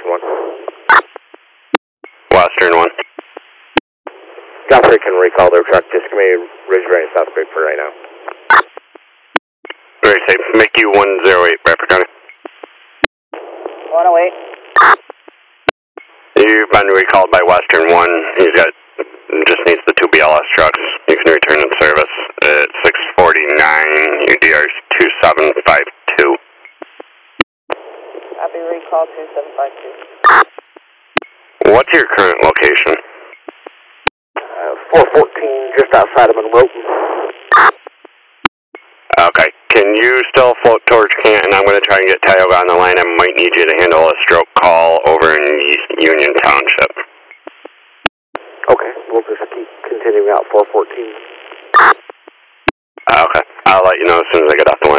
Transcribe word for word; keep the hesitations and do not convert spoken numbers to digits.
Western one. Western one. Guthrie can recall their truck. Just give me Ridgeway and South Creek for right now. Very safe. Make you one zero eight, Bradford County. one oh eight. You've been recalled by Western one. He's got, just needs the two B L S trucks. You can return in service at six forty-nine, U D R two seven five two. Copy, recall two seven five two. What's your current location? Uh, four fourteen, just outside of Monroe. Okay. Can you still float towards Canton? I'm going to try and get Tioga on the line. I might need you to handle a stroke call over in East Union Township. Okay, we'll just keep continuing out four fourteen. Okay. I'll let you know as soon as I get off the line.